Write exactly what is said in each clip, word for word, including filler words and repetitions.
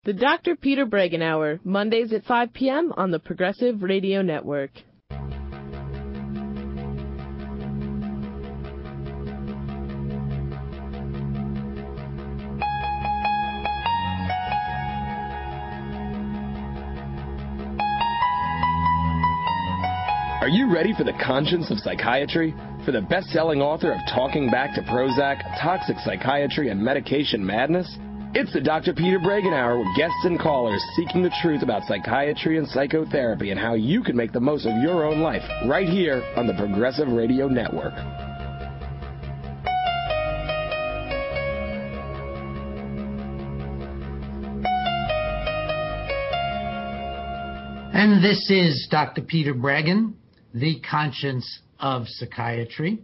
The Doctor Peter Breggin Hour, Mondays at five p.m. on the Progressive Radio Network. Are you ready for the conscience of psychiatry? For the best-selling author of Talking Back to Prozac, Toxic Psychiatry, and Medication Madness? It's the Doctor Peter Breggin Hour with guests and callers seeking the truth about psychiatry and psychotherapy and how you can make the most of your own life right here on the Progressive Radio Network. And this is Doctor Peter Breggin, the conscience of psychiatry.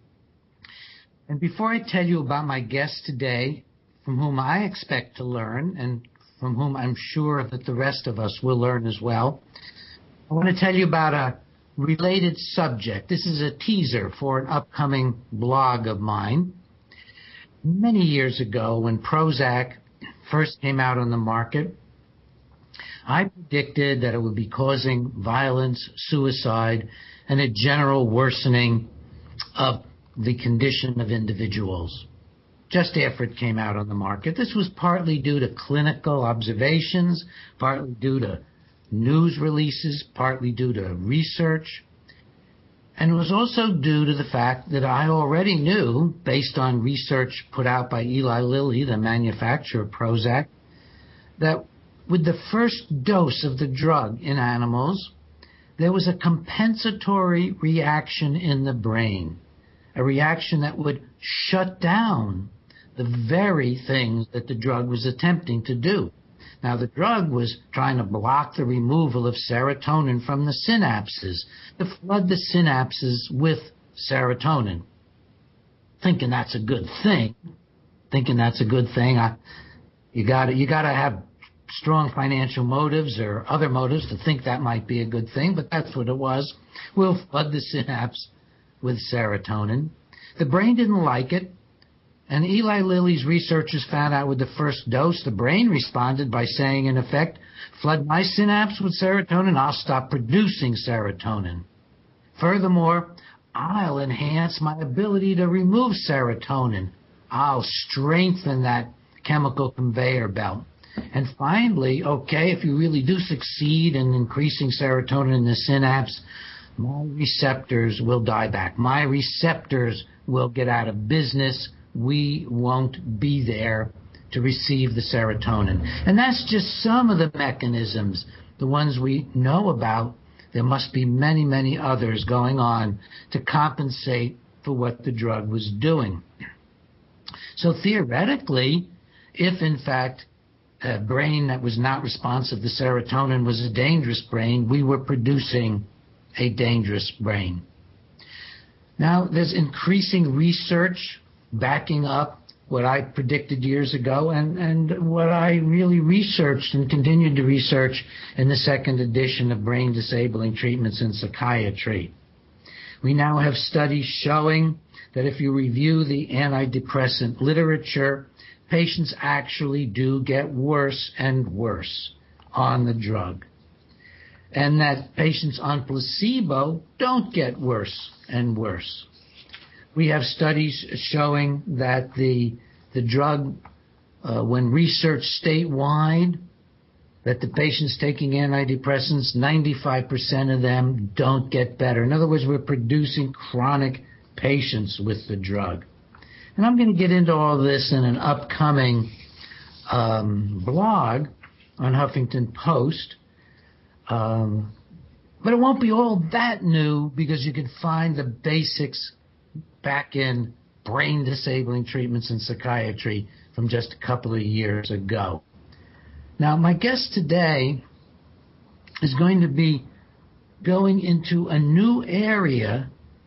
And before I tell you about my guest today, from whom I expect to learn, and from whom I'm sure that the rest of us will learn as well, I want to tell you about a related subject. This is a teaser for an upcoming blog of mine. Many years ago, when Prozac first came out on the market, I predicted that it would be causing violence, suicide, and a general worsening of the condition of individuals just after it came out on the market. This was partly due to clinical observations, partly due to news releases, partly due to research, and it was also due to the fact that I already knew, based on research put out by Eli Lilly, the manufacturer of Prozac, that with the first dose of the drug in animals, there was a compensatory reaction in the brain, a reaction that would shut down the very things that the drug was attempting to do. Now, the drug was trying to block the removal of serotonin from the synapses, to flood the synapses with serotonin. Thinking that's a good thing, thinking that's a good thing, I, you got you got to have strong financial motives or other motives to think that might be a good thing, but that's what it was. We'll flood the synapse with serotonin. The brain didn't like it, and Eli Lilly's researchers found out with the first dose, the brain responded by saying, in effect, flood my synapse with serotonin, I'll stop producing serotonin. Furthermore, I'll enhance my ability to remove serotonin. I'll strengthen that chemical conveyor belt. And finally, okay, if you really do succeed in increasing serotonin in the synapse, my receptors will die back. My receptors will get out of business. We won't be there to receive the serotonin. And that's just some of the mechanisms, the ones we know about. There must be many, many others going on to compensate for what the drug was doing. So theoretically, if in fact a brain that was not responsive to serotonin was a dangerous brain, we were producing a dangerous brain. Now, there's increasing research backing up what I predicted years ago and, and what I really researched and continued to research in the second edition of Brain Disabling Treatments in Psychiatry. We now have studies showing that if you review the antidepressant literature, patients actually do get worse and worse on the drug, and that patients on placebo don't get worse and worse. We have studies showing that the the drug, uh, when researched statewide, that the patients taking antidepressants, ninety-five percent of them don't get better. In other words, we're producing chronic patients with the drug. And I'm going to get into all this in an upcoming um, blog on Huffington Post. Um, but it won't be all that new because you can find the basics back in Brain Disabling Treatments in Psychiatry from just a couple of years ago. Now, my guest today is going to be going into a new area,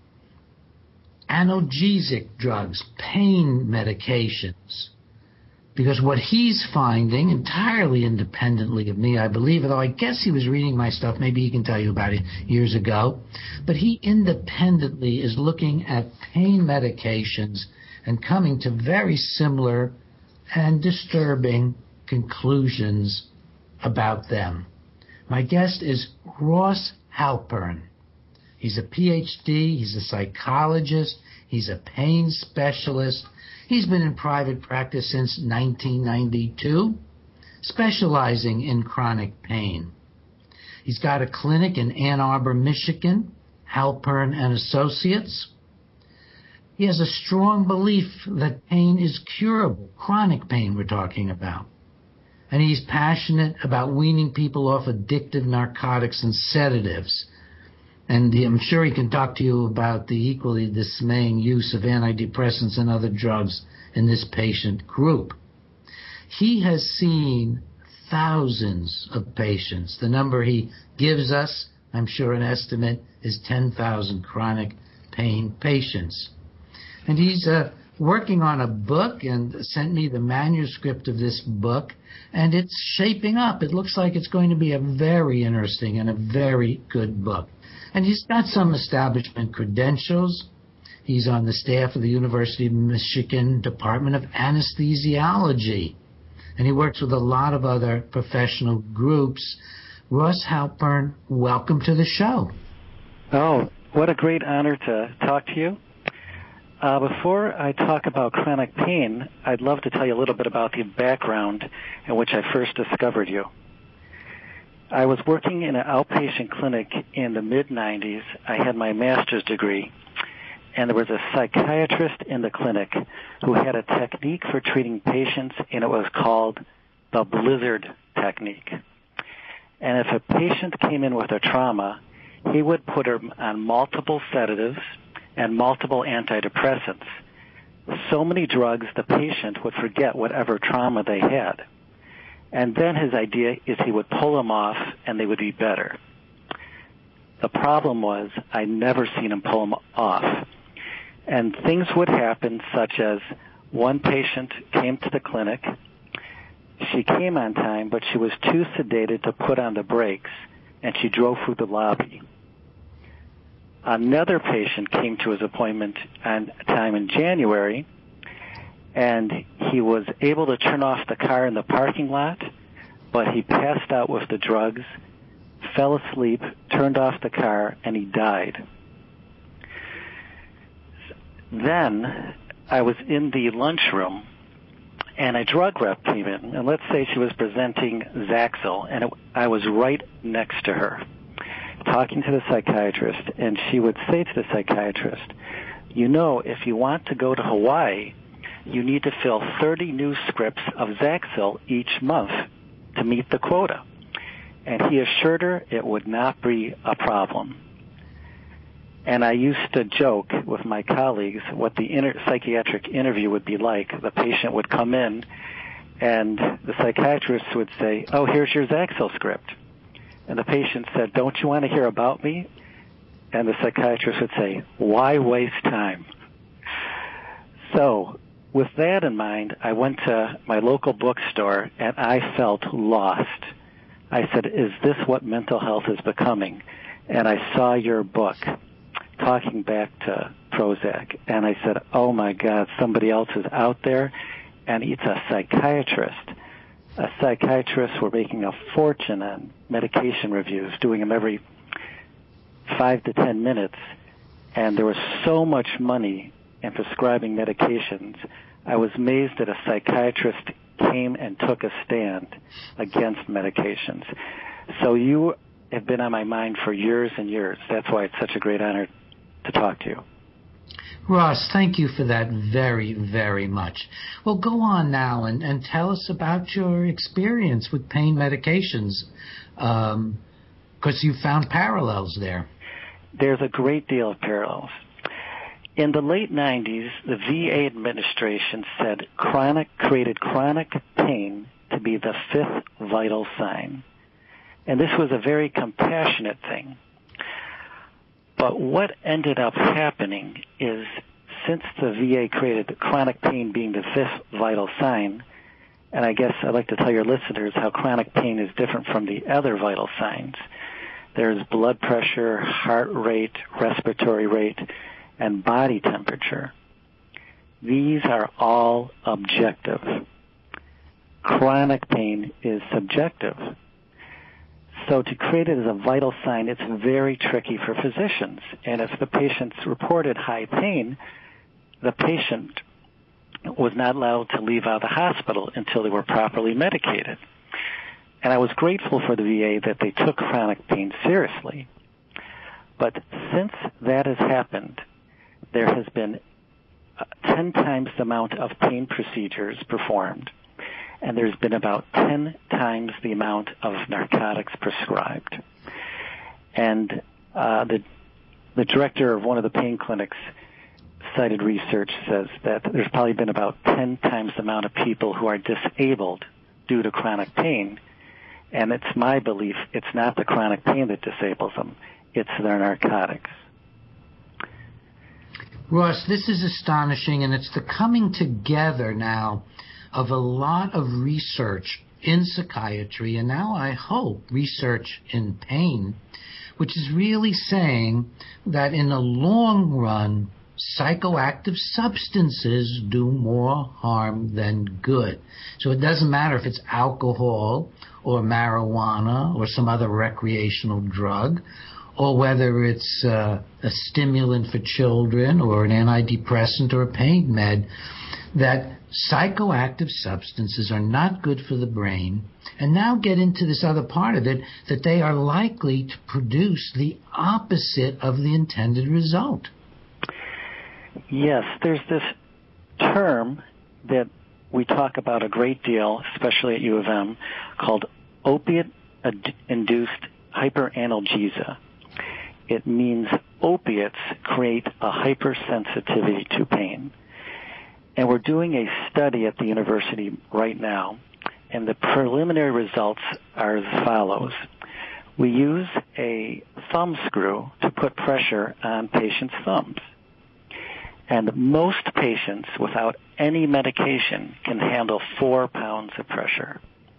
analgesic drugs, pain medications. Because what he's finding, entirely independently of me, I believe, although I guess he was reading my stuff, maybe he can tell you about it years ago, but he independently is looking at pain medications and coming to very similar and disturbing conclusions about them. My guest is Ross Halpern. He's a P H D, he's a psychologist, he's a pain specialist. He's been in private practice since nineteen ninety-two, specializing in chronic pain. He's got a clinic in Ann Arbor, Michigan, Halpern and Associates. He has a strong belief that pain is curable, chronic pain we're talking about. And he's passionate about weaning people off addictive narcotics and sedatives. And I'm sure he can talk to you about the equally dismaying use of antidepressants and other drugs in this patient group. He has seen thousands of patients. The number he gives us, I'm sure an estimate, is ten thousand chronic pain patients. And he's uh, working on a book and sent me the manuscript of this book, and it's shaping up. It looks like it's going to be a very interesting and a very good book. And he's got some establishment credentials. He's on the staff of the University of Michigan Department of Anesthesiology, and he works with a lot of other professional groups. Ross Halpern, welcome to the show. Oh, what a great honor to talk to you. Uh, before I talk about chronic pain, I'd love to tell you a little bit about the background in which I first discovered you. I was working in an outpatient clinic in the mid nineties. I had my master's degree, and there was a psychiatrist in the clinic who had a technique for treating patients, and it was called the blizzard technique. And if a patient came in with a trauma, he would put her on multiple sedatives and multiple antidepressants. So many drugs, the patient would forget whatever trauma they had. And then his idea is he would pull them off and they would be better. The problem was I never seen him pull them off. And things would happen such as one patient came to the clinic. She came on time, but she was too sedated to put on the brakes, and she drove through the lobby. Another patient came to his appointment on time in January, and he was able to turn off the car in the parking lot, but he passed out with the drugs, fell asleep, turned off the car, and he died. Then I was in the lunchroom, and a drug rep came in, and let's say she was presenting Zaxil, and it, I was right next to her, talking to the psychiatrist, and she would say to the psychiatrist, you know, if you want to go to Hawaii, you need to fill thirty new scripts of Zaxil each month to meet the quota. And he assured her it would not be a problem. And I used to joke with my colleagues what the inter- psychiatric interview would be like. The patient would come in, and the psychiatrist would say, oh, here's your Zaxil script. And the patient said, don't you want to hear about me? And the psychiatrist would say, why waste time? So with that in mind, I went to my local bookstore, and I felt lost. I said, is this what mental health is becoming? And I saw your book, Talking Back to Prozac, and I said, oh, my God, somebody else is out there, and it's a psychiatrist. A psychiatrist were making a fortune on medication reviews, doing them every five to ten minutes, and there was so much money in prescribing medications. I was amazed that a psychiatrist came and took a stand against medications. So you have been on my mind for years and years. That's why it's such a great honor to talk to you. Ross, thank you for that very, very much. Well, go on now and, and tell us about your experience with pain medications, because um, you found parallels there. There's a great deal of parallels. In the late nineties, the V A administration said chronic created chronic pain to be the fifth vital sign. And this was a very compassionate thing. But what ended up happening is, since the V A created the chronic pain being the fifth vital sign, and I guess I'd like to tell your listeners how chronic pain is different from the other vital signs. There's blood pressure, heart rate, respiratory rate, and body temperature. These are all objective. chronic pain is subjective. So to create it as a vital sign, it's very tricky for physicians. And if the patient's reported high pain, the patient was not allowed to leave out of the hospital until they were properly medicated. And I was grateful for the V A that they took chronic pain seriously. But since that has happened, there has been ten times the amount of pain procedures performed, and there's been about ten times the amount of narcotics prescribed. And uh, the the director of one of the pain clinics cited research says that there's probably been about ten times the amount of people who are disabled due to chronic pain. And it's my belief it's not the chronic pain that disables them, it's their narcotics. Ross, this is astonishing, and it's the coming together now of a lot of research in psychiatry, and now I hope research in pain, which is really saying that in the long run, psychoactive substances do more harm than good. So it doesn't matter if it's alcohol or marijuana or some other recreational drug, or whether it's uh, a stimulant for children or an antidepressant or a pain med, that psychoactive substances are not good for the brain, and now get into this other part of it, that they are likely to produce the opposite of the intended result. Yes, there's this term that we talk about a great deal, especially at U of M, called opiate-induced hyperanalgesia. It means opiates create a hypersensitivity to pain. And we're doing a study at the university right now, and the preliminary results are as follows. We use a thumb screw to put pressure on patients' thumbs. And most patients without any medication can handle four pounds of pressure.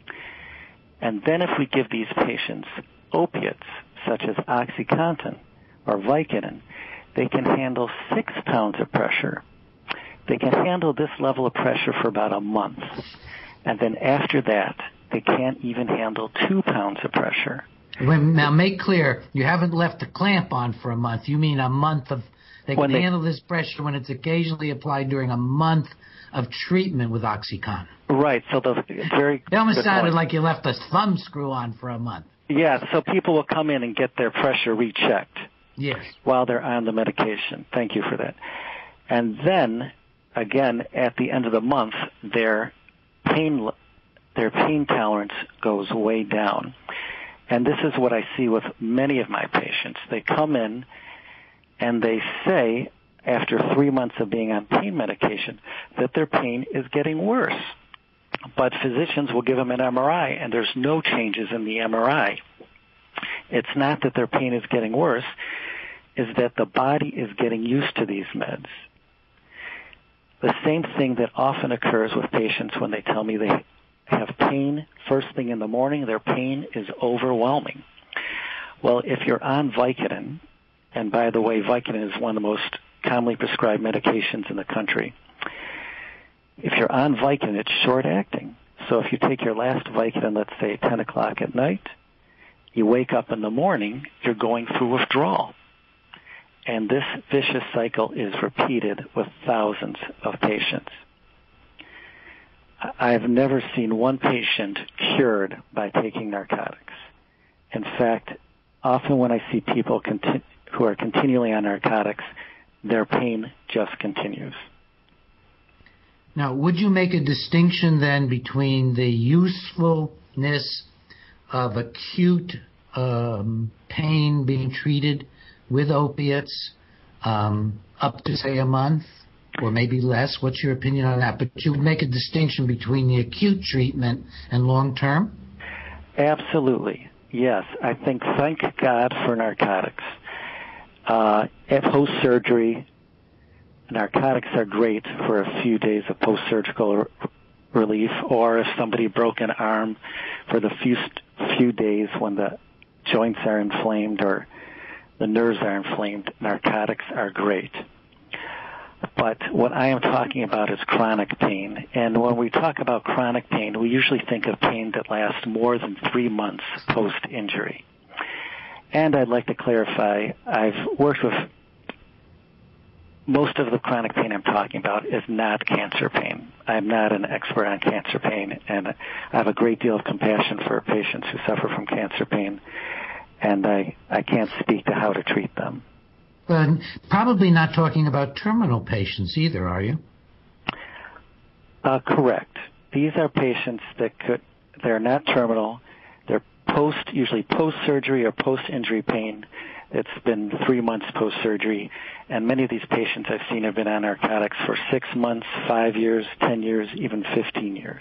And then if we give these patients opiates, such as OxyContin or Vicodin, they can handle six pounds of pressure. They can handle this level of pressure for about a month. And then after that, they can't even handle two pounds of pressure. When, now make clear, you haven't left the clamp on for a month. You mean a month of, they can they, handle this pressure when it's occasionally applied during a month of treatment with OxyContin. Right, so the very It almost sounded point. like you left a thumb screw on for a month. Yeah, so people will come in and get their pressure rechecked. Yes. While they're on the medication. Thank you for that. And then, again, at the end of the month, their pain their pain tolerance goes way down. And this is what I see with many of my patients. They come in and they say, after three months of being on pain medication, that their pain is getting worse. But physicians will give them an M R I, and there's no changes in the M R I. It's not that their pain is getting worse, is that the body is getting used to these meds. The same thing that often occurs with patients when they tell me they have pain first thing in the morning, their pain is overwhelming. Well, if you're on Vicodin, and by the way, Vicodin is one of the most commonly prescribed medications in the country. If you're on Vicodin, it's short-acting. So if you take your last Vicodin, let's say at ten o'clock at night, you wake up in the morning, you're going through withdrawal. And this vicious cycle is repeated with thousands of patients. I've never seen one patient cured by taking narcotics. In fact, often when I see people conti- who are continually on narcotics, their pain just continues. Now, would you make a distinction then between the usefulness of acute um, pain being treated with opiates um, up to, say, a month or maybe less? What's your opinion on that? But you would make a distinction between the acute treatment and long-term? Absolutely, yes. I think, thank God for narcotics. Uh, at post-surgery, narcotics are great for a few days of post-surgical r- relief, or if somebody broke an arm for the few, few days when the joints are inflamed or the nerves are inflamed, narcotics are great. But what I am talking about is chronic pain. And when we talk about chronic pain, we usually think of pain that lasts more than three months post-injury. And I'd like to clarify, I've worked with most of the chronic pain I'm talking about is not cancer pain. I'm not an expert on cancer pain, and I have a great deal of compassion for patients who suffer from cancer pain, and I, I can't speak to how to treat them. But probably not talking about terminal patients either, are you? Uh, correct. These are patients that could, they're not terminal. They're post, usually post-surgery or post-injury pain. It's been three months post-surgery, and many of these patients I've seen have been on narcotics for six months, five years, ten years, even fifteen years.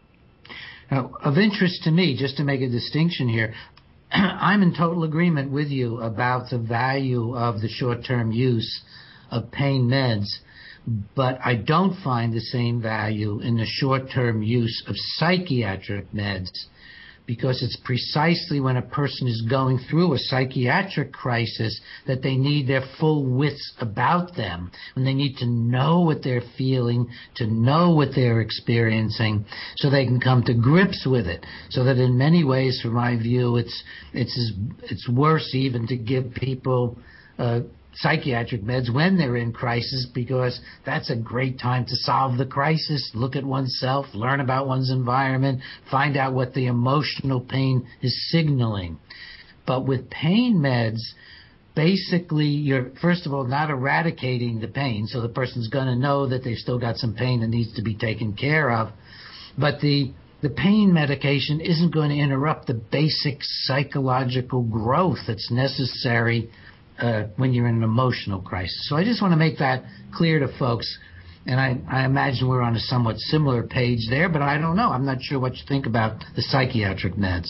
Now, of interest to me, just to make a distinction here, I'm in total agreement with you about the value of the short-term use of pain meds, but I don't find the same value in the short-term use of psychiatric meds, because it's precisely when a person is going through a psychiatric crisis that they need their full wits about them, when they need to know what they're feeling, to know what they're experiencing, so they can come to grips with it. So that in many ways, from my view, it's it's it's worse even to give people uh, psychiatric meds when they're in crisis, because that's a great time to solve the crisis, look at oneself, learn about one's environment, find out what the emotional pain is signaling. But with pain meds, basically you're, first of all, not eradicating the pain, so the person's going to know that they've still got some pain that needs to be taken care of. But the the pain medication isn't going to interrupt the basic psychological growth that's necessary Uh, when you're in an emotional crisis. So I just want to make that clear to folks, and I, I imagine we're on a somewhat similar page there, but I don't know. I'm not sure what you think about the psychiatric meds.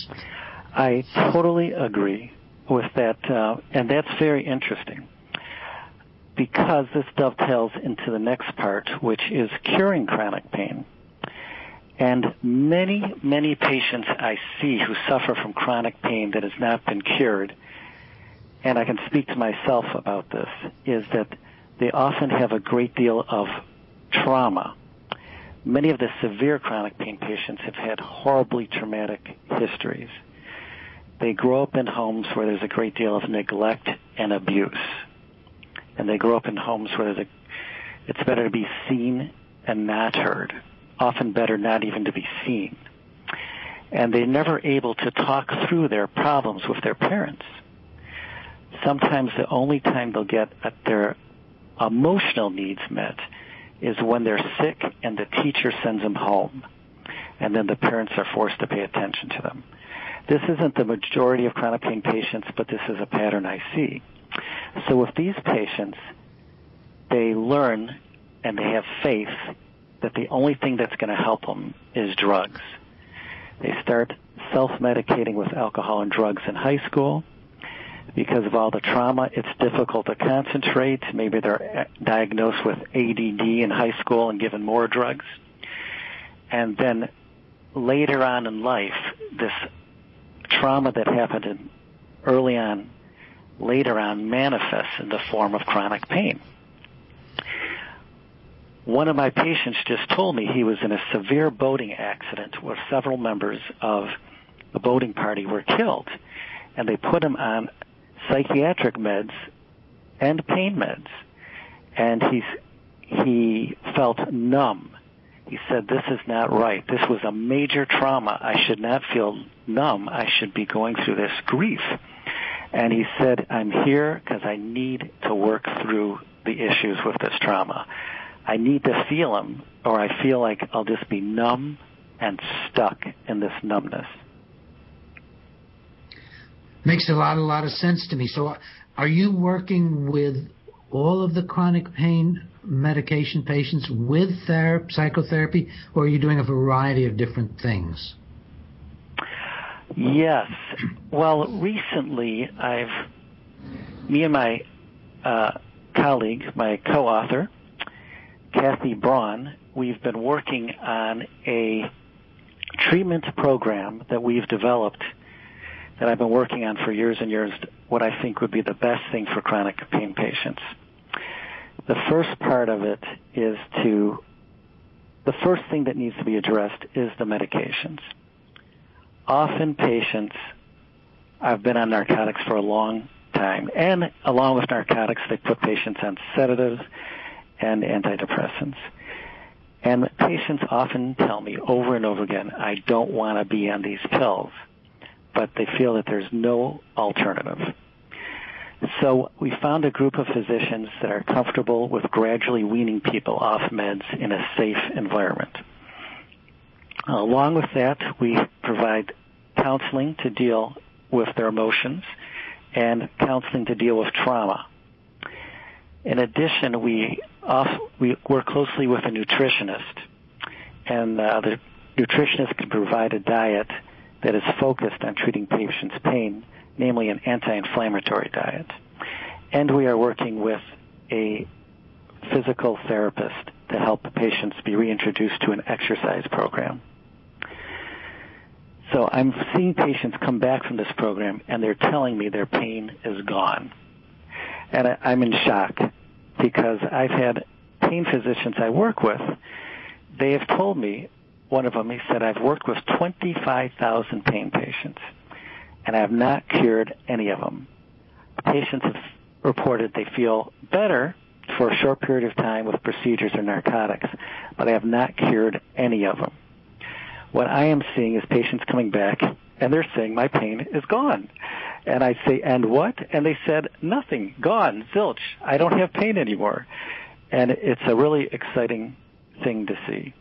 I totally agree with that, uh, and that's very interesting, because this dovetails into the next part, which is curing chronic pain. And many, many patients I see who suffer from chronic pain that has not been cured, and I can speak to myself about this, is that they often have a great deal of trauma. Many of the severe chronic pain patients have had horribly traumatic histories. They grow up in homes where there's a great deal of neglect and abuse. And they grow up in homes where there's a, it's better to be seen and not heard, often better not even to be seen. And they're never able to talk through their problems with their parents. Sometimes the only time they'll get their emotional needs met is when they're sick and the teacher sends them home, and then the parents are forced to pay attention to them. This isn't the majority of chronic pain patients, but this is a pattern I see. So with these patients, they learn and they have faith that the only thing that's going to help them is drugs. They start self-medicating with alcohol and drugs in high school. Because of all the trauma, it's difficult to concentrate. Maybe they're diagnosed with A D D in high school and given more drugs. And then later on in life, this trauma that happened in early on, later on, manifests in the form of chronic pain. One of my patients just told me he was in a severe boating accident where several members of the boating party were killed, and they put him on psychiatric meds and pain meds, and he's, he felt numb. He said, this is not right. This was a major trauma. I should not feel numb. I should be going through this grief. And he said, I'm here because I need to work through the issues with this trauma. I need to feel them, or I feel like I'll just be numb and stuck in this numbness. Makes a lot, a lot of sense to me. So are you working with all of the chronic pain medication patients with ther- psychotherapy, or are you doing a variety of different things? Yes. Well, recently I've, me and my uh, colleague, my co-author, Kathy Braun, we've been working on a treatment program that we've developed that I've been working on for years and years, what I think would be the best thing for chronic pain patients. the first part of it is to, the first thing that needs to be addressed is the medications. Often patients, I've been on narcotics for a long time, and along with narcotics, they put patients on sedatives and antidepressants. And patients often tell me over and over again, I don't want to be on these pills, but they feel that there's no alternative. So we found a group of physicians that are comfortable with gradually weaning people off meds in a safe environment. Along with that, we provide counseling to deal with their emotions and counseling to deal with trauma. In addition, we off, we work closely with a nutritionist, and uh, the nutritionist can provide a diet that is focused on treating patients' pain, namely an anti-inflammatory diet. And we are working with a physical therapist to help patients be reintroduced to an exercise program. So I'm seeing patients come back from this program, and they're telling me their pain is gone. And I, I'm in shock, because I've had pain physicians I work with, they have told me, one of them, he said, I've worked with twenty-five thousand pain patients, and I have not cured any of them. Patients have reported they feel better for a short period of time with procedures or narcotics, but I have not cured any of them. What I am seeing is patients coming back, and they're saying, my pain is gone. And I say, and what? And they said, nothing, gone, zilch. I don't have pain anymore. And it's a really exciting thing to see.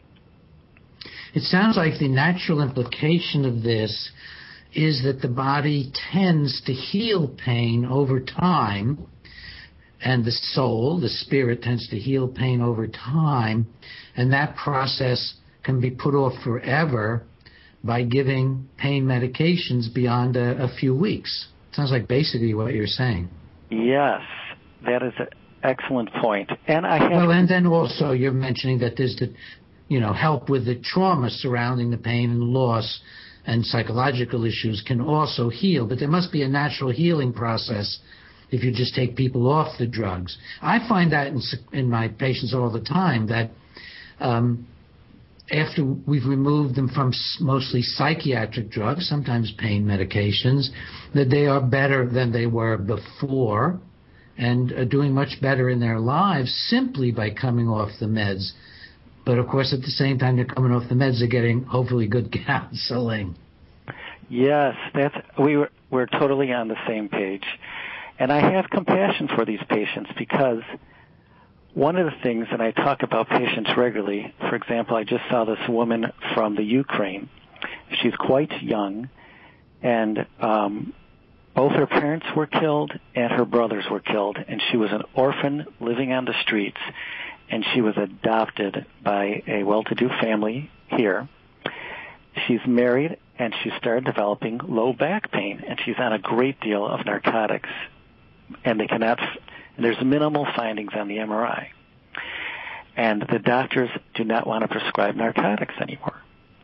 It sounds like the natural implication of this is that the body tends to heal pain over time, and the soul, the spirit, tends to heal pain over time, and that process can be put off forever by giving pain medications beyond a, a few weeks. Sounds like basically what you're saying. Yes, that is an excellent point. And I have well, and then also you're mentioning that there's the, you know, help with the trauma surrounding the pain and loss, and psychological issues can also heal. But there must be a natural healing process if you just take people off the drugs. I find that in, in my patients all the time, that um, after we've removed them from mostly psychiatric drugs, sometimes pain medications, that they are better than they were before and are doing much better in their lives simply by coming off the meds. But, of course, at the same time they're coming off the meds, they're getting hopefully good counseling. Yes, that's we were, we're totally on the same page. And I have compassion for these patients, because one of the things, and I talk about patients regularly, for example, I just saw this woman from the Ukraine. She's quite young, and um, both her parents were killed and her brothers were killed, and she was an orphan living on the streets, and she was adopted by a well-to-do family here. She's married, and she started developing low back pain, and she's on a great deal of narcotics, and they cannot. There's minimal findings on the M R I. And the doctors do not want to prescribe narcotics anymore.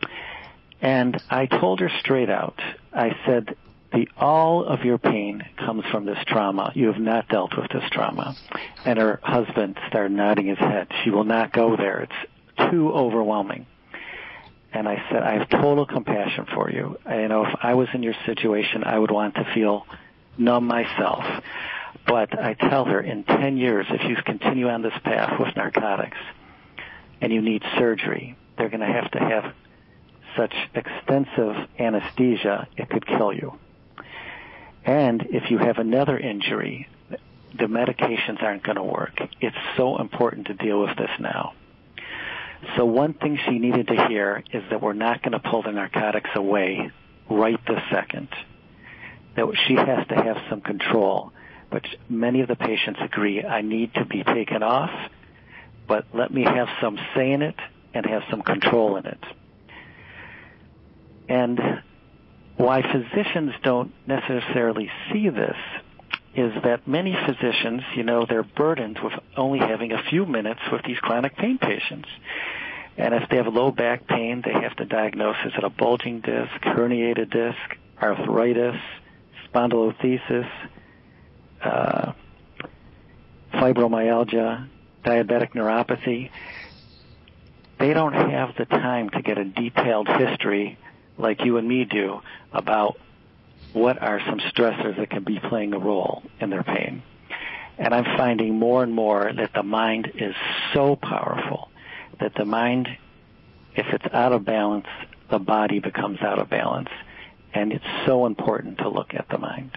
And I told her straight out, I said, the all of your pain comes from this trauma. You have not dealt with this trauma. And her husband started nodding his head. She will not go there. It's too overwhelming. And I said, I have total compassion for you. You know, if I was in your situation, I would want to feel numb myself. But I tell her, in ten years, if you continue on this path with narcotics and you need surgery, they're going to have to have such extensive anesthesia, it could kill you. And if you have another injury, the medications aren't going to work. It's so important to deal with this now. So one thing she needed to hear is that we're not going to pull the narcotics away right this second, that she has to have some control. But many of the patients agree, I need to be taken off, but let me have some say in it and have some control in it. And why physicians don't necessarily see this is that many physicians, you know, they're burdened with only having a few minutes with these chronic pain patients. And if they have low back pain, they have to diagnose, is it a bulging disc, herniated disc, arthritis, spondylolisthesis, Uh, fibromyalgia, diabetic neuropathy, they don't have the time to get a detailed history like you and me do about what are some stressors that can be playing a role in their pain. And I'm finding more and more that the mind is so powerful that the mind, if it's out of balance, the body becomes out of balance. And it's so important to look at the mind.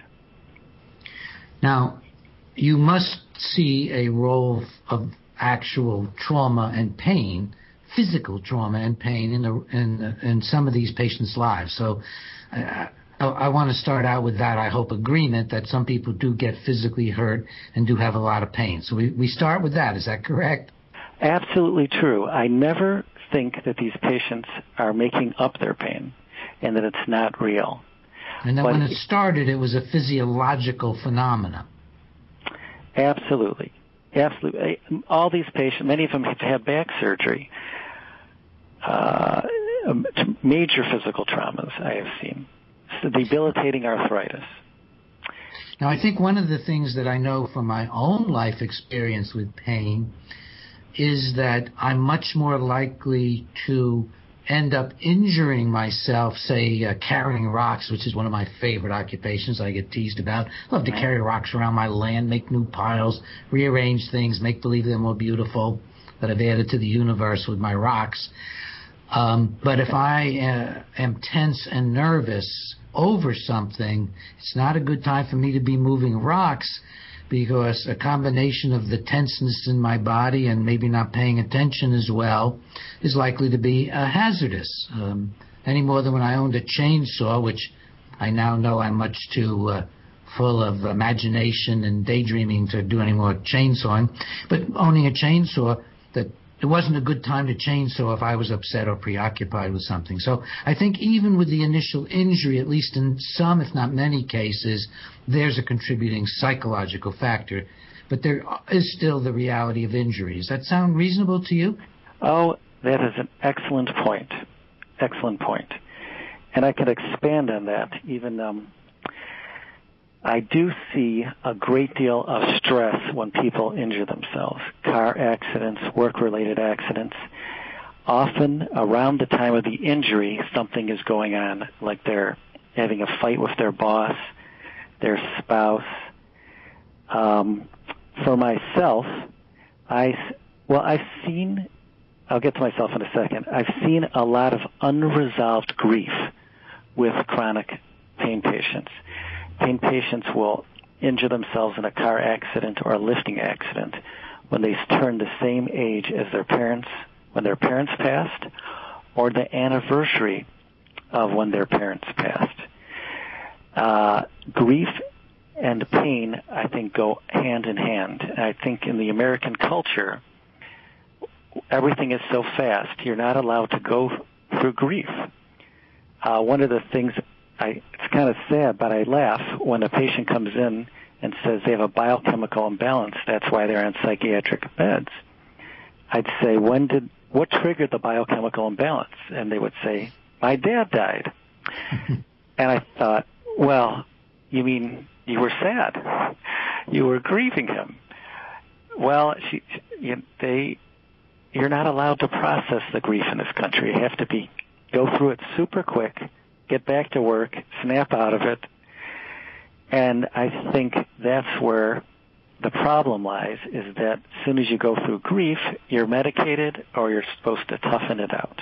Now, you must see a role of actual trauma and pain, physical trauma and pain in the, in, in some of these patients' lives. So uh, I, I want to start out with that, I hope, agreement that some people do get physically hurt and do have a lot of pain. So we, we start with that. Is that correct? Absolutely true. I never think that these patients are making up their pain and that it's not real. And then but when it started, it was a physiological phenomenon. Absolutely. Absolutely. All these patients, many of them have had back surgery, uh, major physical traumas I have seen, so debilitating arthritis. Now, I think one of the things that I know from my own life experience with pain is that I'm much more likely to end up injuring myself, say, uh, carrying rocks, which is one of my favorite occupations I get teased about. I love to carry rocks around my land, make new piles, rearrange things, make believe they're more beautiful, that I've added to the universe with my rocks. Um, but if I uh, am tense and nervous over something, it's not a good time for me to be moving rocks, because a combination of the tenseness in my body and maybe not paying attention as well is likely to be uh, hazardous. Um, any more than when I owned a chainsaw, which I now know I'm much too uh, full of imagination and daydreaming to do any more chainsawing. But owning a chainsaw, that it wasn't a good time to chainsaw if I was upset or preoccupied with something. So I think even with the initial injury, at least in some, if not many cases, there's a contributing psychological factor. But there is still the reality of injury. Does that sound reasonable to you? Oh, that is an excellent point. Excellent point. And I could expand on that. Even um, I do see a great deal of stress when people injure themselves. Car accidents, work-related accidents. Often around the time of the injury, something is going on, like they're having a fight with their boss, their spouse. Um, for myself, I, well, I've seen, I'll get to myself in a second, I've seen a lot of unresolved grief with chronic pain patients. Pain patients will injure themselves in a car accident or a lifting accident when they turn the same age as their parents, when their parents passed, or the anniversary of when their parents passed. Uh, grief and pain, I think, go hand in hand. And I think in the American culture, everything is so fast, you're not allowed to go through grief. Uh, one of the things, I, it's kind of sad, but I laugh when a patient comes in and says they have a biochemical imbalance. That's why they're on psychiatric beds. I'd say, when did, what triggered the biochemical imbalance? And they would say, my dad died. And I thought, well, you mean you were sad? You were grieving him. Well, she, you, they, you're not allowed to process the grief in this country. You have to be, go through it super quick, get back to work, snap out of it. And I think that's where the problem lies, is that as soon as you go through grief, you're medicated or you're supposed to toughen it out.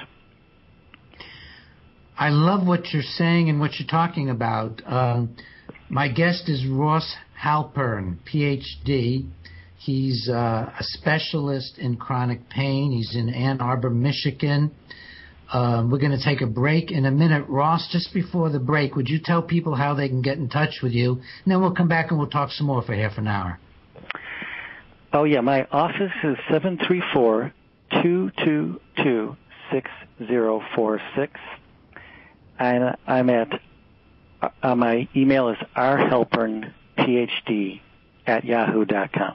I love what you're saying and what you're talking about. Um, my guest is Ross Halpern, P H D. He's uh, a specialist in chronic pain. He's in Ann Arbor, Michigan. Um, we're going to take a break in a minute. Ross, just before the break, would you tell people how they can get in touch with you? And then we'll come back and we'll talk some more for half an hour. Oh, yeah. My office is seven three four, two two two, six zero four six. And I'm at, uh, my email is r halpern p h d at yahoo dot com.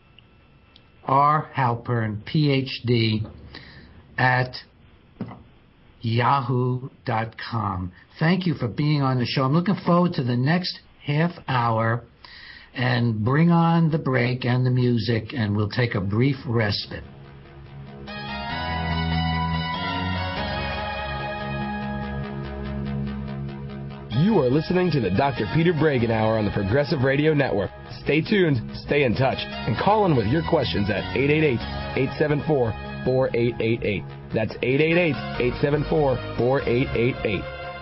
R Halpern, P H D at yahoo dot com. Thank you for being on the show. I'm looking forward to the next half hour. and bring on the break and the music, and we'll take a brief respite. You are listening to the Doctor Peter Breggin Hour on the Progressive Radio Network. Stay tuned, stay in touch, and call in with your questions at eight eight eight, eight seven four, four eight eight eight. That's eight eight eight, eight seven four, four eight eight eight.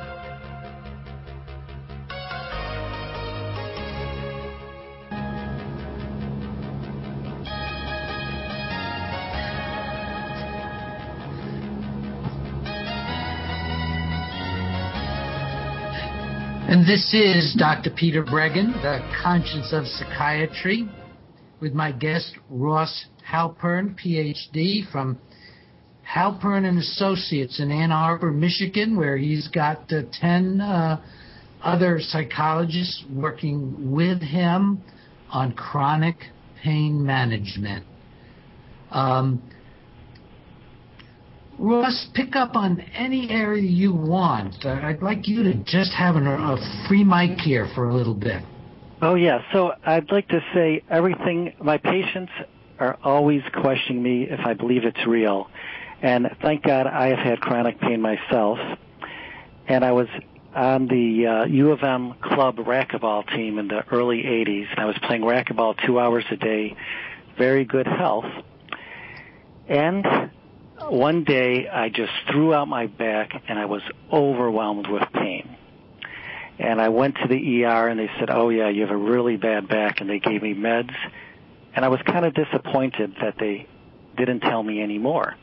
And this is Doctor Peter Breggin, the Conscience of Psychiatry, with my guest Ross Halpern, P H D, from Halpern and Associates in Ann Arbor, Michigan, where he's got uh, ten uh, other psychologists working with him on chronic pain management. Um, Ross, pick up on any area you want. Uh, I'd like you to just have an, a free mic here for a little bit. Oh, yeah. So I'd like to say everything, my patients are always questioning me if I believe it's real. And thank God I have had chronic pain myself. And I was on the uh, U of M club racquetball team in the early eighties. And I was playing racquetball two hours a day, very good health. And one day I just threw out my back and I was overwhelmed with pain. And I went to the E R and they said, oh, yeah, you have a really bad back, and they gave me meds. And I was kind of disappointed that they didn't tell me any more.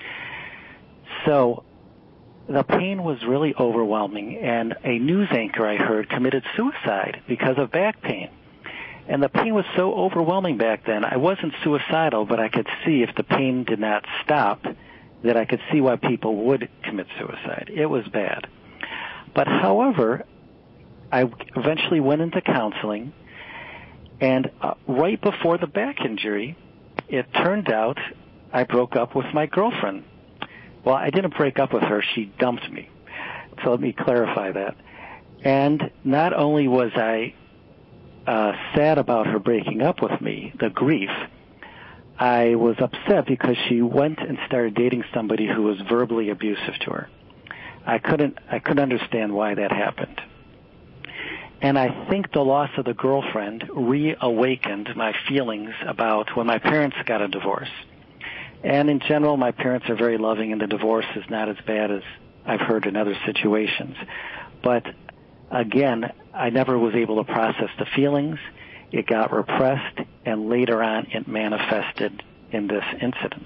So the pain was really overwhelming, and a news anchor I heard committed suicide because of back pain. And the pain was so overwhelming back then, I wasn't suicidal, but I could see if the pain did not stop, that I could see why people would commit suicide. It was bad. But however, I eventually went into counseling, and uh, right before the back injury, it turned out I broke up with my girlfriend. Well, I didn't break up with her. She dumped me. So let me clarify that. And not only was I uh, sad about her breaking up with me, the grief, I was upset because she went and started dating somebody who was verbally abusive to her. I couldn't, I couldn't understand why that happened. And I think the loss of the girlfriend reawakened my feelings about when my parents got a divorce. And in general, my parents are very loving, and the divorce is not as bad as I've heard in other situations. But again, I never was able to process the feelings. It got repressed, and later on it manifested in this incident.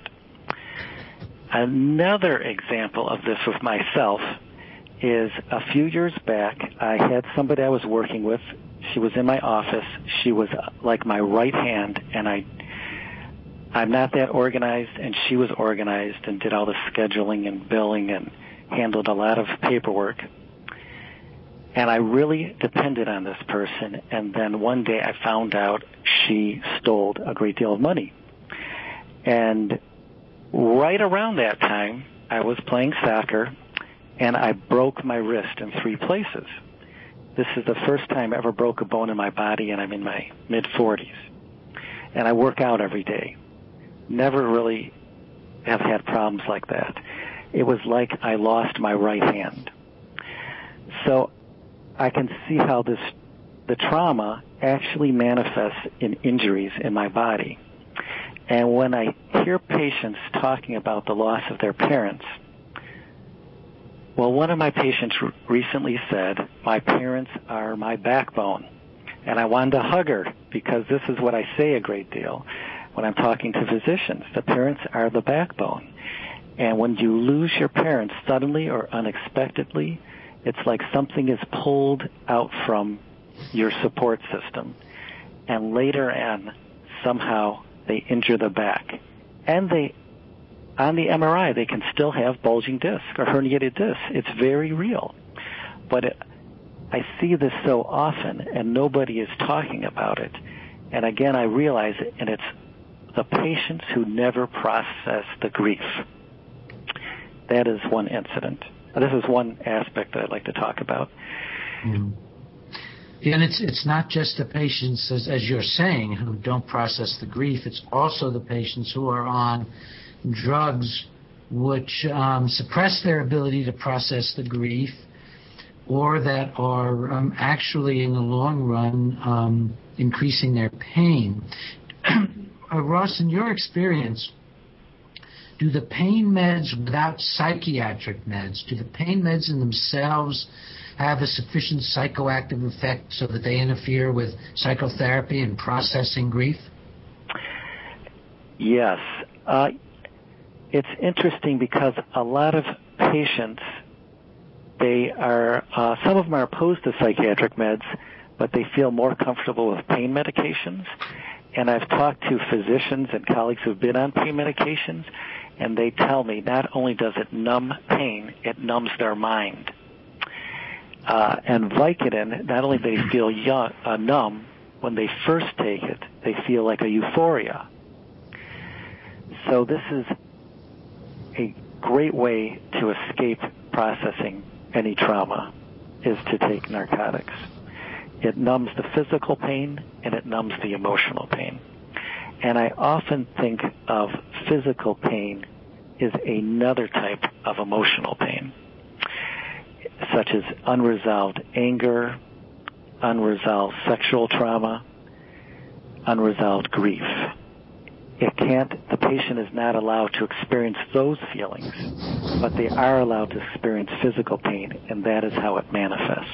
Another example of this with myself is a few years back, I had somebody I was working with. She was in my office. She was like my right hand, and I, I'm not that organized, and she was organized and did all the scheduling and billing and handled a lot of paperwork. And I really depended on this person, and then one day I found out she stole a great deal of money. And right around that time, I was playing soccer, and I broke my wrist in three places. This is the first time I ever broke a bone in my body, and I'm in my mid-forties. And I work out every day. Never really have had problems like that. It was like I lost my right hand. So I can see how this, the trauma actually manifests in injuries in my body. And when I hear patients talking about the loss of their parents, well, one of my patients recently said, my parents are my backbone. And I wanted to hug her because this is what I say a great deal when I'm talking to physicians. The parents are the backbone. And when you lose your parents suddenly or unexpectedly, it's like something is pulled out from your support system. And later on, somehow they injure the back. And they, on the M R I, they can still have bulging disc or herniated disc. It's very real. But it, I see this so often, and nobody is talking about it. And again, I realize it, and it's the patients who never process the grief. That is one incident. This is one aspect that I'd like to talk about. Mm. And it's it's not just the patients, as, as you're saying, who don't process the grief. It's also the patients who are on drugs which um, suppress their ability to process the grief, or that are um, actually, in the long run, um, increasing their pain. uh, Ross, in your experience, do the pain meds without psychiatric meds, do the pain meds in themselves have a sufficient psychoactive effect so that they interfere with psychotherapy and processing grief? Yes. Uh, it's interesting because a lot of patients, they are, uh, some of them are opposed to psychiatric meds, but they feel more comfortable with pain medications. And I've talked to physicians and colleagues who've been on pain medications, and they tell me not only does it numb pain, it numbs their mind. Uh, and Vicodin, not only do they feel young, uh, numb, when they first take it, they feel like a euphoria. So this is a great way to escape processing any trauma, is to take narcotics. It numbs the physical pain, and it numbs the emotional pain. And I often think of physical pain as another type of emotional pain, such as unresolved anger, unresolved sexual trauma, unresolved grief. It can't, the patient is not allowed to experience those feelings, but they are allowed to experience physical pain, and that is how it manifests.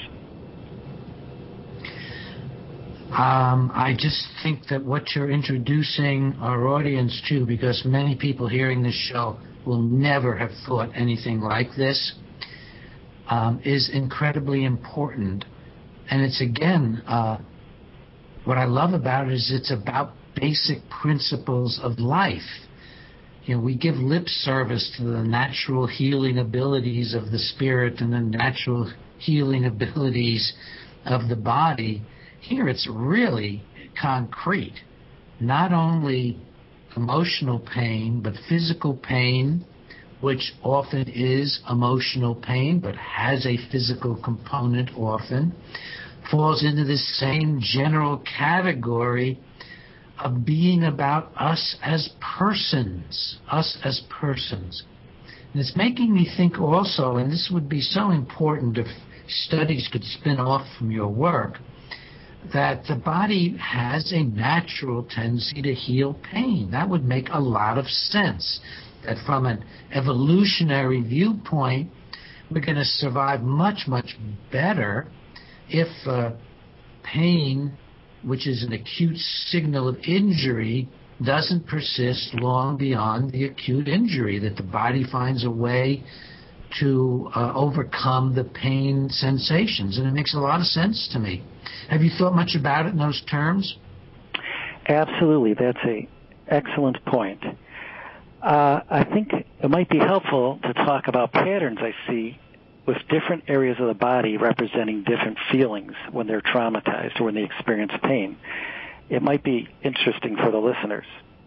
Um, I just think that what you're introducing our audience to, because many people hearing this show will never have thought anything like this, um, is incredibly important. And it's, again, uh, what I love about it is it's about basic principles of life. You know, we give lip service to the natural healing abilities of the spirit and the natural healing abilities of the body. Here it's really concrete. Not only emotional pain, but physical pain, which often is emotional pain, but has a physical component often, falls into this same general category of being about us as persons, us as persons. And it's making me think also, and this would be so important if studies could spin off from your work, that the body has a natural tendency to heal pain. That would make a lot of sense. That from an evolutionary viewpoint, we're going to survive much, much better if uh, pain, which is an acute signal of injury, doesn't persist long beyond the acute injury, that the body finds a way to uh, overcome the pain sensations. And it makes a lot of sense to me. Have you thought much about it in those terms? Absolutely. That's an excellent point. Uh, I think it might be helpful to talk about patterns I see with different areas of the body representing different feelings when they're traumatized or when they experience pain. It might be interesting for the listeners.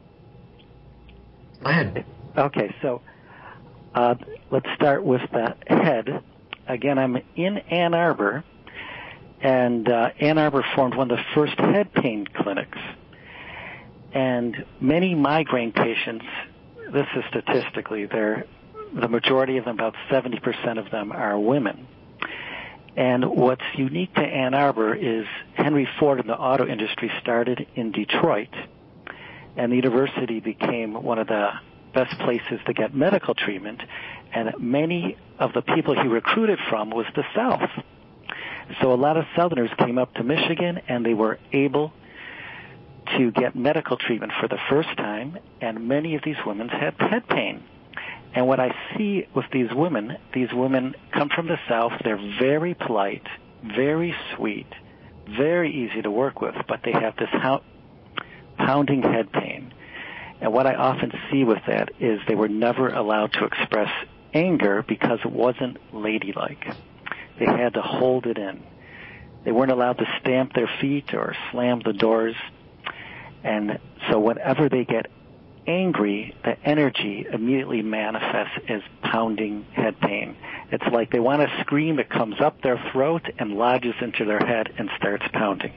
Go ahead. Okay, so uh, let's start with the head. Again, I'm in Ann Arbor, and uh, Ann Arbor formed one of the first head pain clinics. And many migraine patients, this is statistically, they're, the majority of them, about seventy percent of them, are women. And what's unique to Ann Arbor is Henry Ford in the auto industry started in Detroit, and the university became one of the best places to get medical treatment, and many of the people he recruited from was the South. So a lot of Southerners came up to Michigan, and they were able to get medical treatment for the first time, and many of these women had head pain. And what I see with these women, these women come from the South. They're very polite, very sweet, very easy to work with, but they have this pounding head pain. And what I often see with that is they were never allowed to express anger because it wasn't ladylike. They had to hold it in. They weren't allowed to stamp their feet or slam the doors. And so whenever they get angry, the energy immediately manifests as pounding head pain. It's like they want to scream. It comes up their throat and lodges into their head and starts pounding.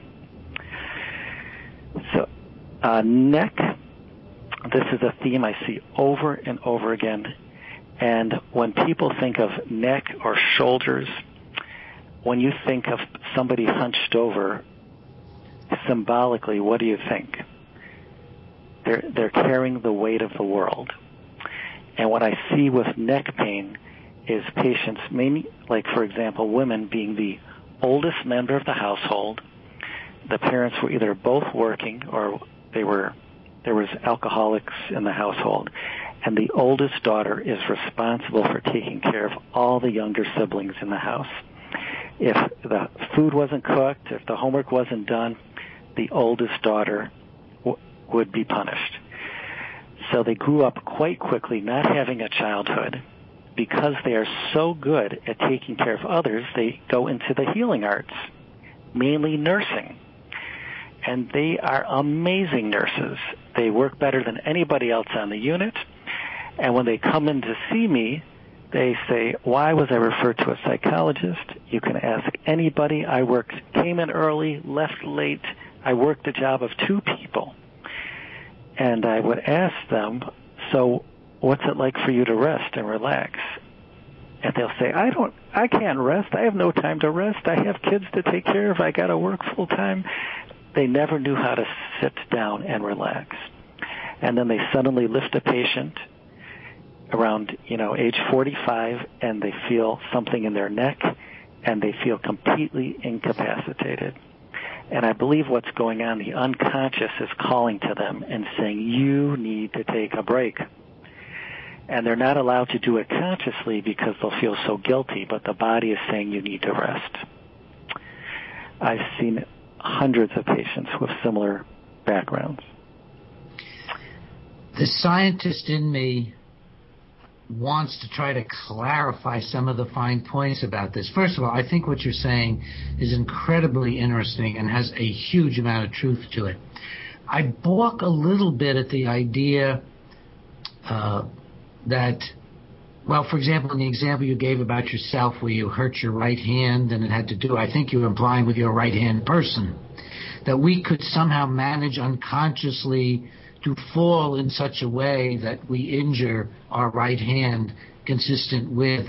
So uh, neck, this is a theme I see over and over again. And when people think of neck or shoulders, when you think of somebody hunched over, symbolically, what do you think? They're, they're carrying the weight of the world. And what I see with neck pain is patients, mainly, like, for example, women being the oldest member of the household. The parents were either both working or they were there was alcoholics in the household. And the oldest daughter is responsible for taking care of all the younger siblings in the house. If the food wasn't cooked, if the homework wasn't done, the oldest daughter w- would be punished. So they grew up quite quickly not having a childhood. Because they are so good at taking care of others, they go into the healing arts, mainly nursing. And they are amazing nurses. They work better than anybody else on the unit. And when they come in to see me, they say, why was I referred to a psychologist? You can ask anybody. I worked, came in early, left late. I worked the job of two people. And I would ask them, so what's it like for you to rest and relax? And they'll say, I don't, I can't rest. I have no time to rest. I have kids to take care of. I got to work full time. They never knew how to sit down and relax. And then they suddenly lift a patient around, you know, age forty-five, and they feel something in their neck, and they feel completely incapacitated. And I believe what's going on, the unconscious is calling to them and saying, you need to take a break. And they're not allowed to do it consciously because they'll feel so guilty, but the body is saying you need to rest. I've seen hundreds of patients with similar backgrounds. The scientist in me wants to try to clarify some of the fine points about this. First of all, I think what you're saying is incredibly interesting and has a huge amount of truth to it. I balk a little bit at the idea uh, that, well, for example, in the example you gave about yourself where you hurt your right hand and it had to do, I think you were implying with your right-hand person, that we could somehow manage unconsciously to fall in such a way that we injure our right hand consistent with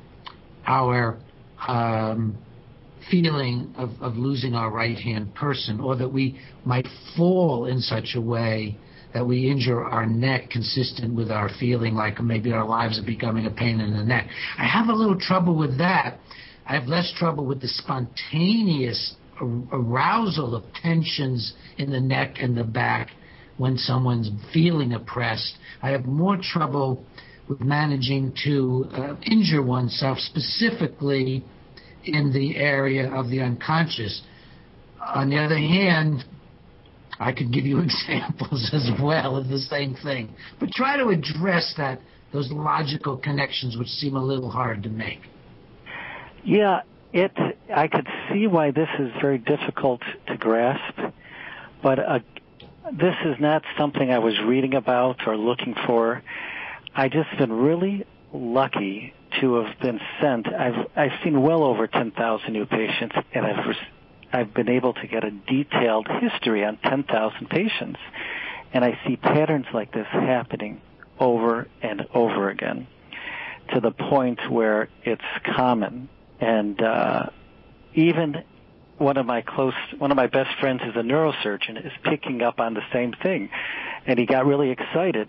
our um, feeling of, of losing our right-hand person, or that we might fall in such a way that we injure our neck consistent with our feeling like maybe our lives are becoming a pain in the neck. I have a little trouble with that. I have less trouble with the spontaneous arousal of tensions in the neck and the back when someone's feeling oppressed. I have more trouble with managing to uh, injure oneself specifically in the area of the unconscious. On the other hand, I could give you examples as well of the same thing. But try to address that, those logical connections which seem a little hard to make. Yeah, it. I could see why this is very difficult to grasp, but uh, this is not something I was reading about or looking for. I just been really lucky to have been sent. I've I've seen well over ten thousand new patients, and I've I've been able to get a detailed history on ten thousand patients, and I see patterns like this happening over and over again, to the point where it's common. And uh, even one of my close, one of my best friends is a neurosurgeon, is picking up on the same thing, and he got really excited.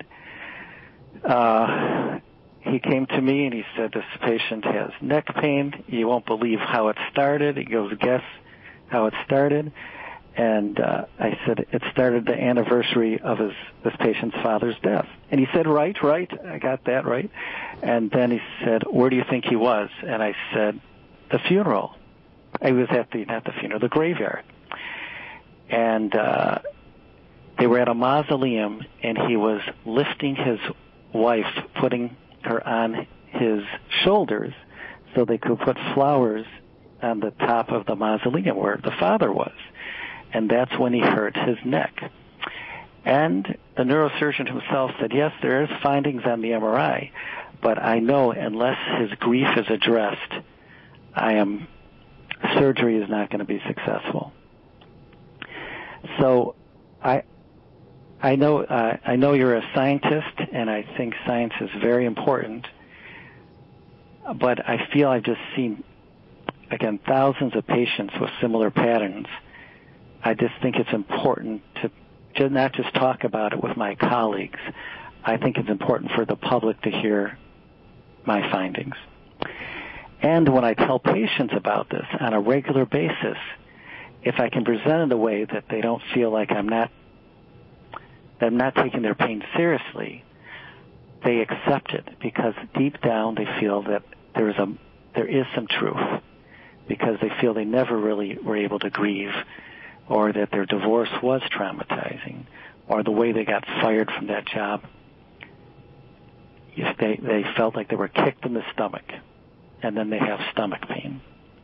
Uh, he came to me and he said, this patient has neck pain. You won't believe how it started. He goes, guess how it started. And uh, I said, it started the anniversary of his this patient's father's death. And he said, right, right, I got that right. And then he said, where do you think he was? And I said, the funeral. I was at the, not the funeral, the graveyard. And uh, they were at a mausoleum, and he was lifting his wife, putting her on his shoulders so they could put flowers on the top of the mausoleum where the father was. And that's when he hurt his neck. And the neurosurgeon himself said, yes, there is findings on the M R I, but I know unless his grief is addressed, I am surgery is not going to be successful. So I I know uh, I know you're a scientist, and I think science is very important, but I feel I've just seen, again, thousands of patients with similar patterns. I just think it's important to to not just talk about it with my colleagues. I think it's important for the public to hear my findings. And when I tell patients about this on a regular basis, if I can present it in a way that they don't feel like I'm not, that I'm not taking their pain seriously, they accept it because deep down they feel that there is a there is some truth, because they feel they never really were able to grieve, or that their divorce was traumatizing, or the way they got fired from that job, if they, they felt like they were kicked in the stomach, and then they have stomach pain.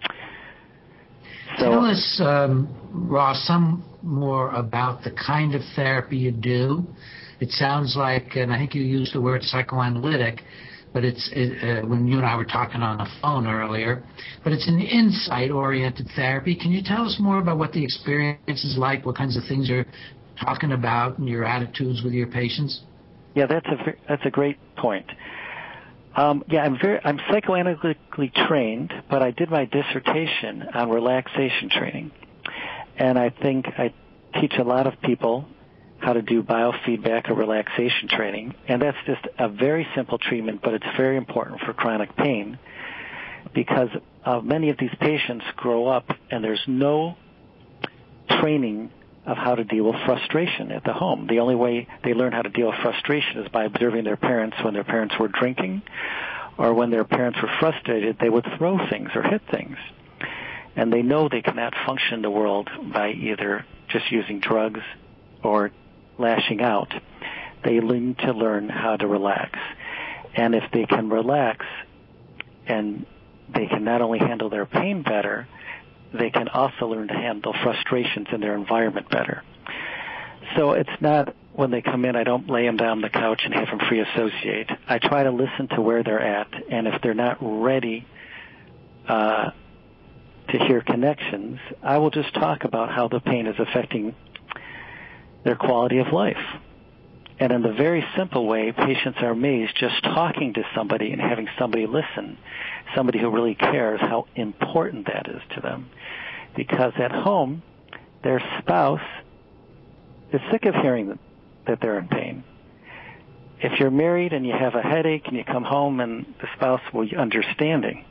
So, Tell us, um, Ross, some more about the kind of therapy you do. It sounds like, and I think you used the word psychoanalytic, but it's it, uh, when you and I were talking on the phone earlier, but it's an insight-oriented therapy. Can you tell us more about what the experience is like, what kinds of things you're talking about, and your attitudes with your patients? Yeah, that's a that's a great point. Um, yeah, I'm very I'm psychoanalytically trained, but I did my dissertation on relaxation training, and I think I teach a lot of people how to do biofeedback or relaxation training, and that's just a very simple treatment, but it's very important for chronic pain, because uh, many of these patients grow up and there's no training of how to deal with frustration at the home. The only way they learn how to deal with frustration is by observing their parents when their parents were drinking, or when their parents were frustrated, they would throw things or hit things. And they know they cannot function in the world by either just using drugs or lashing out. They need to learn how to relax. And if they can relax, and they can not only handle their pain better, they can also learn to handle frustrations in their environment better. So it's not, when they come in, I don't lay them down on the couch and have them free associate. I try to listen to where they're at, and if they're not ready uh, to hear connections, I will just talk about how the pain is affecting their quality of life. And in the very simple way, patients are amazed just talking to somebody and having somebody listen, somebody who really cares, how important that is to them. Because at home, their spouse is sick of hearing that they're in pain. If you're married and you have a headache and you come home and the spouse will be understanding.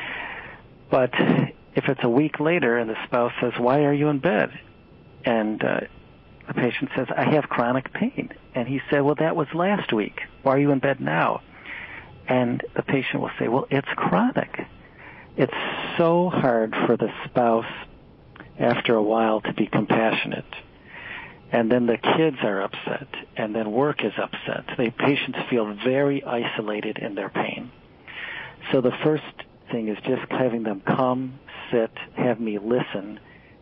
But if it's a week later and the spouse says, "Why are you in bed?" And uh, the patient says, "I have chronic pain." And he said, "Well, that was last week. Why are you in bed now?" And the patient will say, "Well, it's chronic." It's so hard for the spouse after a while to be compassionate. And then the kids are upset, and then work is upset. The patients feel very isolated in their pain. So the first thing is just having them come, sit, have me listen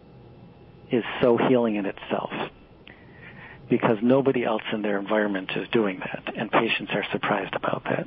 is so healing in itself, because nobody else in their environment is doing that, and patients are surprised about that.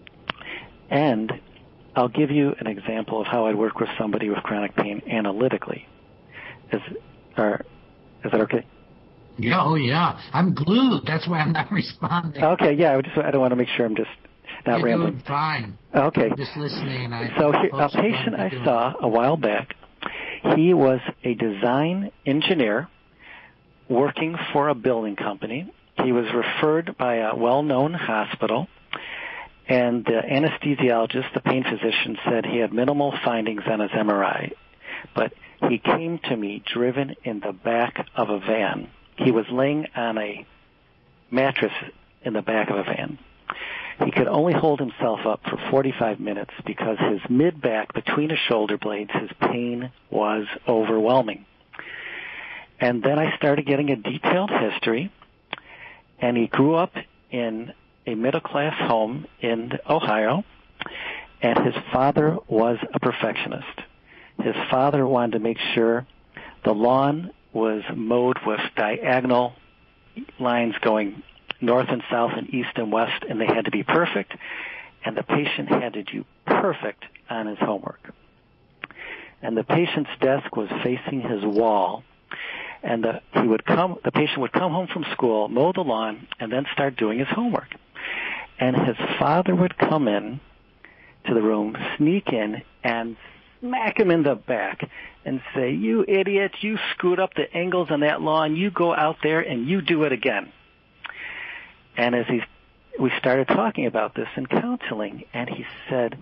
And I'll give you an example of how I work with somebody with chronic pain analytically. Is, or, is that okay? Yeah, oh yeah. I'm glued. That's why I'm not responding. Okay, yeah. I, just, I don't want to make sure I'm just not You're rambling. doing fine. Okay. I'm just listening. And I so here, a patient I saw a while back, he was a design engineer working for a building company. He was referred by a well-known hospital, and the anesthesiologist, the pain physician, said he had minimal findings on his M R I. But he came to me driven in the back of a van. He was laying on a mattress in the back of a van. He could only hold himself up for forty-five minutes because his mid-back, between his shoulder blades, his pain was overwhelming. And then I started getting a detailed history, and he grew up in a middle-class home in Ohio, and his father was a perfectionist. His father wanted to make sure the lawn was mowed with diagonal lines going north and south and east and west, and they had to be perfect, and the patient had to do perfect on his homework. And the patient's desk was facing his wall, and the, he would come, the patient would come home from school, mow the lawn, and then start doing his homework. And his father would come in to the room, sneak in, and smack him in the back and say, "You idiot, you screwed up the angles on that lawn. You go out there and you do it again." And as he, we started talking about this in counseling, and he said,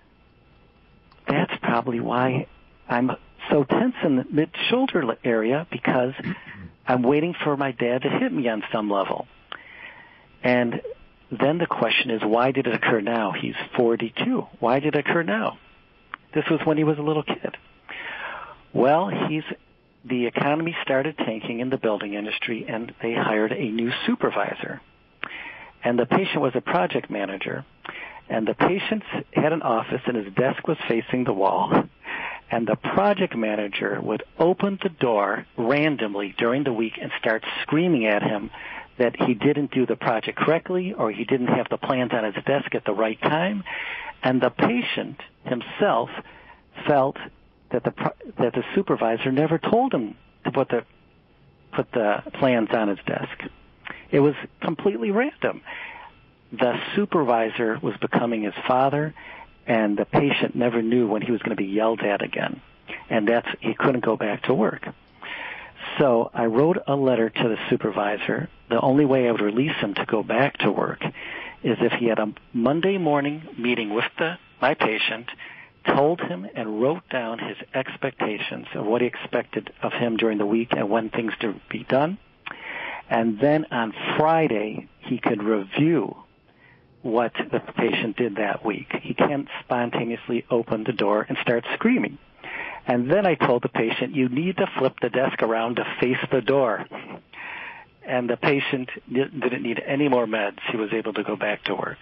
"That's probably why I'm so tense in the mid-shoulder area, because I'm waiting for my dad to hit me on some level." And then the question is, why did it occur now? He's forty-two. Why did it occur now? This was when he was a little kid. Well, he's the economy started tanking in the building industry, and they hired a new supervisor. And the patient was a project manager, and the patient had an office, and his desk was facing the wall. And the project manager would open the door randomly during the week and start screaming at him that he didn't do the project correctly, or he didn't have the plans on his desk at the right time. And the patient himself felt that the that the supervisor never told him to put the put the plans on his desk. It was completely random. The supervisor was becoming his father, and the patient never knew when he was going to be yelled at again, and that's he couldn't go back to work. So I wrote a letter to the supervisor. The only way I would release him to go back to work is if he had a Monday morning meeting with the my patient, told him and wrote down his expectations of what he expected of him during the week and when things to be done. And then on Friday, he could review what the patient did that week. He can't spontaneously open the door and start screaming. And then I told the patient, you need to flip the desk around to face the door. And the patient didn't need any more meds. He was able to go back to work.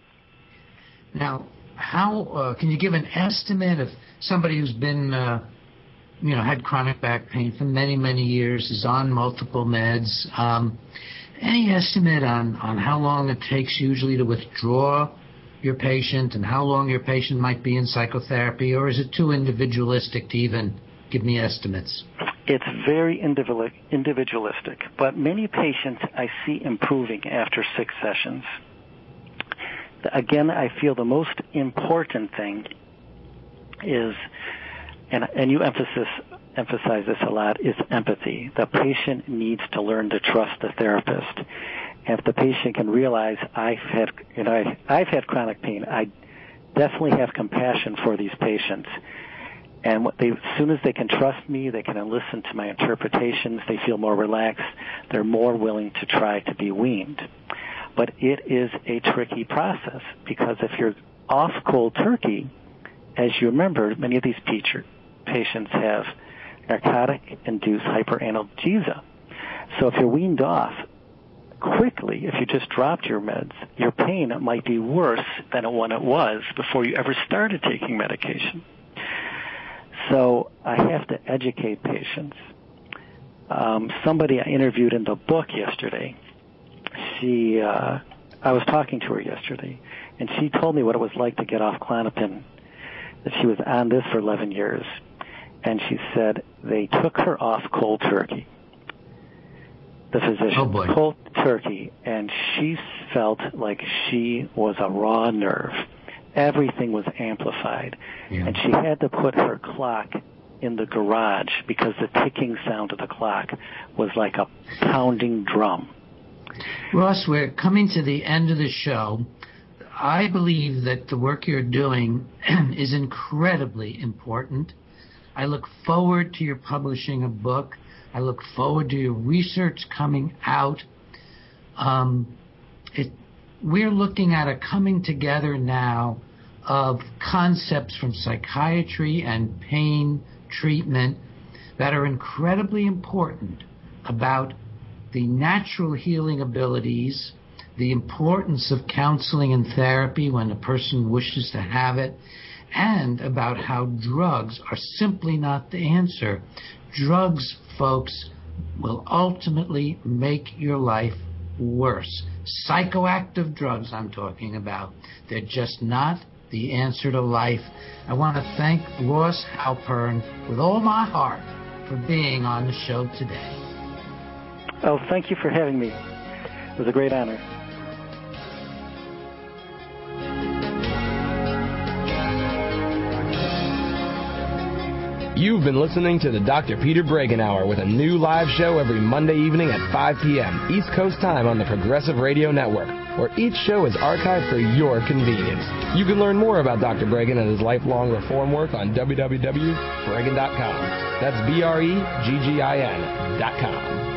Now, how uh, can you give an estimate of somebody who's been, uh, you know, had chronic back pain for many, many years, is on multiple meds? Um, any estimate on, on how long it takes usually to withdraw your patient and how long your patient might be in psychotherapy, or is it too individualistic to even give me estimates? It's very individualistic, but many patients I see improving after six sessions. Again, I feel the most important thing is, and, and you emphasis, emphasize this a lot, is empathy. The patient needs to learn to trust the therapist. And if the patient can realize, I've had, you know, I, I've had chronic pain, I definitely have compassion for these patients. And what they, as soon as they can trust me, they can listen to my interpretations, they feel more relaxed, they're more willing to try to be weaned. But it is a tricky process, because if you're off cold turkey, as you remember, many of these teacher, patients have narcotic-induced hyperanalgesia. So if you're weaned off quickly, if you just dropped your meds, your pain might be worse than when it was before you ever started taking medication. So I have to educate patients. Um, somebody I interviewed in the book yesterday, she, uh, I was talking to her yesterday, and she told me what it was like to get off Klonopin, that she was on this for eleven years. And she said they took her off cold turkey, the physician, oh boy. cold turkey, and she felt like she was a raw nerve. Everything was amplified. Yeah. And she had to put her clock in the garage because the ticking sound of the clock was like a pounding drum. Ross, we're coming to the end of the show. I believe that the work you're doing is incredibly important. I look forward to your publishing a book. I look forward to your research coming out. Um, it, we're looking at a coming together now of concepts from psychiatry and pain treatment that are incredibly important about the natural healing abilities, the importance of counseling and therapy when a person wishes to have it, and about how drugs are simply not the answer. Drugs, folks, will ultimately make your life worse. Psychoactive drugs I'm talking about. They're just not the answer to life. I want to thank Ross Halpern with all my heart for being on the show today. Oh, thank you for having me. It was a great honor. You've been listening to the Doctor Peter Breggin Hour with a new live show every Monday evening at five p.m. East Coast time on the Progressive Radio Network, where each show is archived for your convenience. You can learn more about Doctor Breggin and his lifelong reform work on w w w dot breggin dot com. That's B R E G G I N dot com.